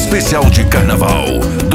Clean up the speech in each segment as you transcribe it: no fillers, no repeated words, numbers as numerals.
especial de Carnaval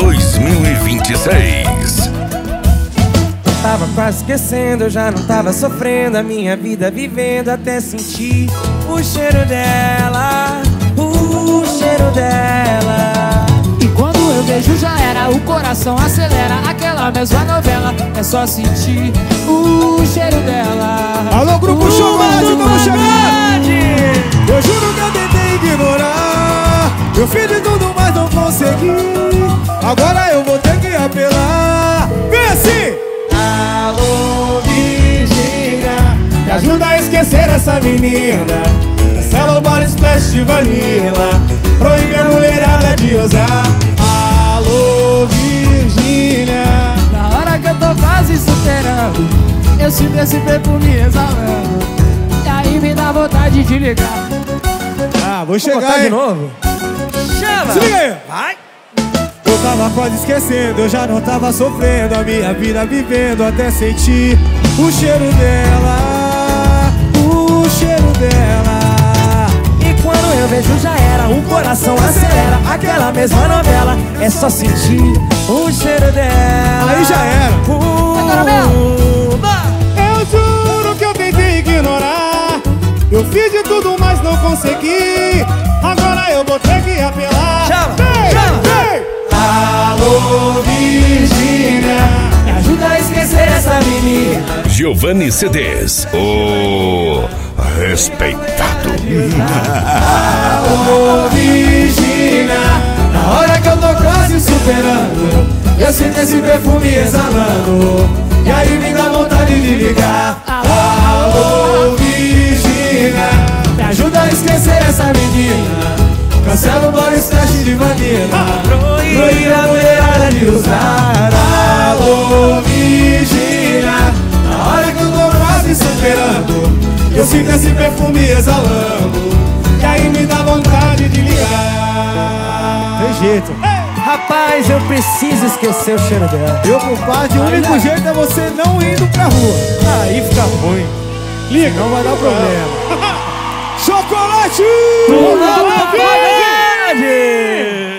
2026. Tava quase esquecendo, eu já não tava sofrendo a minha vida vivendo até sentir o cheiro dela, o cheiro dela. E quando eu vejo já era, o coração acelera. Aquela mesma novela, é só sentir o cheiro dela. Alô, Grupo Showmage, estamos chegando! Eu juro que eu tentei ignorar, eu fiz de tudo, mas não consegui. Agora eu vou ter que apelar. Vem assim! Alô, Virgínia, me ajuda a esquecer essa menina. Cancela o body splash de vanilla, proíbe a mulherada de usar. Alô, Virgínia, Na hora que eu tô quase superando, eu sinto esse perfume exalando, e aí me dá vontade de ligar. vou chegar Botar aí. de novo? Chama! Se liga aí. Vai! Eu tava quase esquecendo, eu já não tava sofrendo a minha vida vivendo até sentir o cheiro dela, o cheiro dela. E quando eu vejo já era, o coração acelera. Aquela mesma novela, é só sentir o cheiro dela. Aí já era. Agora mesmo. Eu juro que eu tentei ignorar, eu fiz de tudo, mas não consegui. Agora eu vou ter que apelar. Chama, Vem, chama. vem. Alô, Virgínia, Me ajuda a esquecer essa menina. Giovanni CDs, o respeitado. alô, Virgínia, na hora que eu tô quase superando, eu sinto esse perfume exalando, e aí me dá vontade de ligar. Alô, Virgínia, me ajuda a esquecer essa menina. Cancela o body splash de vanilla, proíbe a mulherada de usar. Alô, Virgínia, na hora que eu tô quase superando, eu sinto esse perfume exalando, e aí me dá vontade de ligar. Tem jeito. Rapaz, eu preciso esquecer o cheiro dela. Meu compadre, o único jeito é você não indo pra rua. Aí fica ruim. Liga, não vai dar problema. Chocolate! Chocolate!